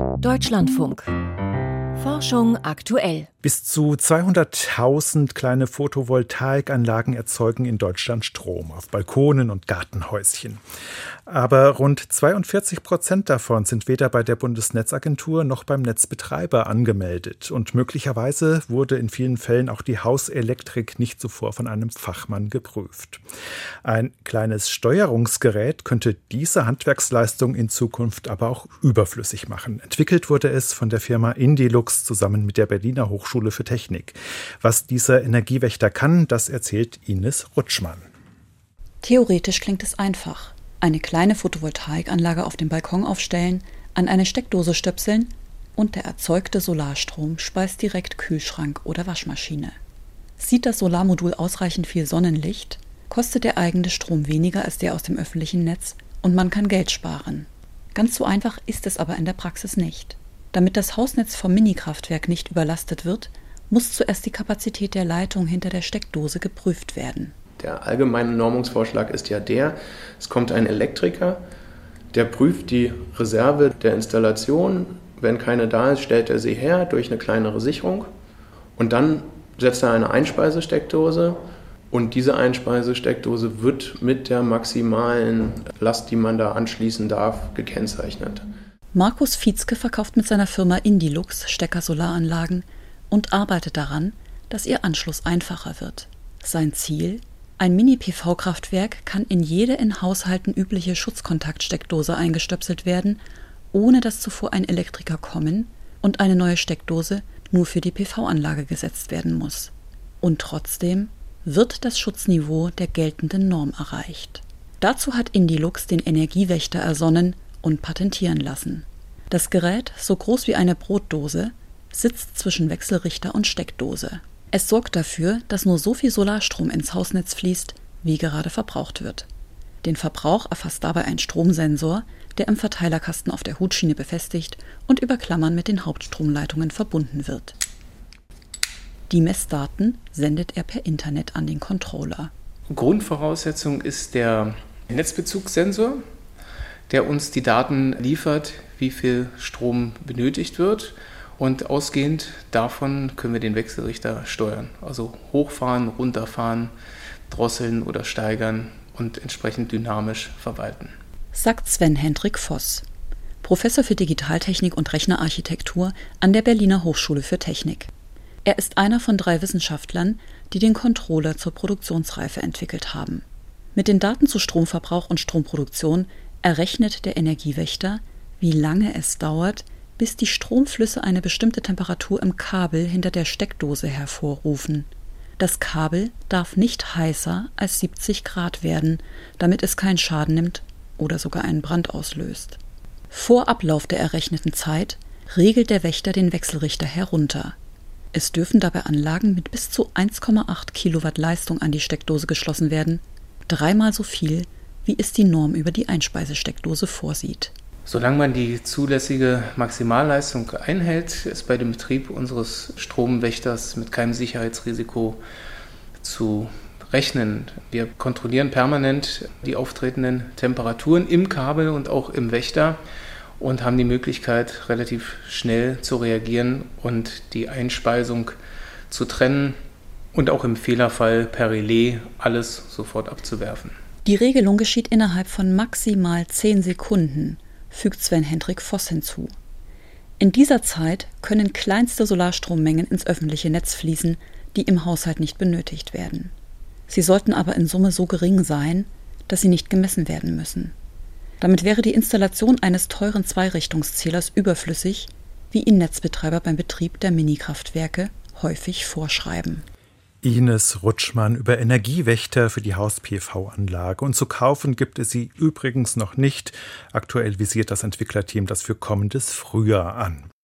Deutschlandfunk. Forschung aktuell. Bis zu 200.000 kleine Photovoltaikanlagen erzeugen in Deutschland Strom auf Balkonen und Gartenhäuschen. Aber rund 42% davon sind weder bei der Bundesnetzagentur noch beim Netzbetreiber angemeldet. Und möglicherweise wurde in vielen Fällen auch die Hauselektrik nicht zuvor von einem Fachmann geprüft. Ein kleines Steuerungsgerät könnte diese Handwerksleistung in Zukunft aber auch überflüssig machen. Entwickelt wurde es von der Firma Indilux zusammen mit der Berliner Hochschule für Technik. Was dieser Energiewächter kann, das erzählt Ines Rutschmann. Theoretisch klingt es einfach. Eine kleine Photovoltaikanlage auf dem Balkon aufstellen, an eine Steckdose stöpseln und der erzeugte Solarstrom speist direkt Kühlschrank oder Waschmaschine. Sieht das Solarmodul ausreichend viel Sonnenlicht, kostet der eigene Strom weniger als der aus dem öffentlichen Netz und man kann Geld sparen. Ganz so einfach ist es aber in der Praxis nicht. Damit das Hausnetz vom Minikraftwerk nicht überlastet wird, muss zuerst die Kapazität der Leitung hinter der Steckdose geprüft werden. Der allgemeine Normungsvorschlag ist ja es kommt ein Elektriker, der prüft die Reserve der Installation. Wenn keine da ist, stellt er sie her durch eine kleinere Sicherung und dann setzt er eine Einspeisesteckdose und diese Einspeisesteckdose wird mit der maximalen Last, die man da anschließen darf, gekennzeichnet. Markus Vietzke verkauft mit seiner Firma Indilux Stecker-Solaranlagen und arbeitet daran, dass ihr Anschluss einfacher wird. Sein Ziel? Ein Mini-PV-Kraftwerk kann in jede in Haushalten übliche Schutzkontaktsteckdose eingestöpselt werden, ohne dass zuvor ein Elektriker kommen und eine neue Steckdose nur für die PV-Anlage gesetzt werden muss. Und trotzdem wird das Schutzniveau der geltenden Norm erreicht. Dazu hat Indilux den Energiewächter ersonnen und patentieren lassen. Das Gerät, so groß wie eine Brotdose, sitzt zwischen Wechselrichter und Steckdose. Es sorgt dafür, dass nur so viel Solarstrom ins Hausnetz fließt, wie gerade verbraucht wird. Den Verbrauch erfasst dabei ein Stromsensor, der im Verteilerkasten auf der Hutschiene befestigt und über Klammern mit den Hauptstromleitungen verbunden wird. Die Messdaten sendet er per Internet an den Controller. Grundvoraussetzung ist der Netzbezugssensor, der uns die Daten liefert, wie viel Strom benötigt wird. Und ausgehend davon können wir den Wechselrichter steuern. Also hochfahren, runterfahren, drosseln oder steigern und entsprechend dynamisch verwalten. Sagt Sven-Hendrik Voss, Professor für Digitaltechnik und Rechnerarchitektur an der Berliner Hochschule für Technik. Er ist einer von 3 Wissenschaftlern, die den Controller zur Produktionsreife entwickelt haben. Mit den Daten zu Stromverbrauch und Stromproduktion errechnet der Energiewächter, wie lange es dauert, bis die Stromflüsse eine bestimmte Temperatur im Kabel hinter der Steckdose hervorrufen. Das Kabel darf nicht heißer als 70 Grad werden, damit es keinen Schaden nimmt oder sogar einen Brand auslöst. Vor Ablauf der errechneten Zeit regelt der Wächter den Wechselrichter herunter. Es dürfen dabei Anlagen mit bis zu 1,8 Kilowatt Leistung an die Steckdose geschlossen werden, 3-mal so viel, wie es die Norm über die Einspeisesteckdose vorsieht. Solange man die zulässige Maximalleistung einhält, ist bei dem Betrieb unseres Stromwächters mit keinem Sicherheitsrisiko zu rechnen. Wir kontrollieren permanent die auftretenden Temperaturen im Kabel und auch im Wächter und haben die Möglichkeit, relativ schnell zu reagieren und die Einspeisung zu trennen und auch im Fehlerfall per Relais alles sofort abzuwerfen. Die Regelung geschieht innerhalb von maximal 10 Sekunden, fügt Sven-Hendrik Voss hinzu. In dieser Zeit können kleinste Solarstrommengen ins öffentliche Netz fließen, die im Haushalt nicht benötigt werden. Sie sollten aber in Summe so gering sein, dass sie nicht gemessen werden müssen. Damit wäre die Installation eines teuren Zweirichtungszählers überflüssig, wie ihn Netzbetreiber beim Betrieb der Minikraftwerke häufig vorschreiben. Ines Rutschmann über Energiewächter für die Haus-PV-Anlage. Und zu kaufen gibt es sie übrigens noch nicht. Aktuell visiert das Entwicklerteam das für kommendes Frühjahr an.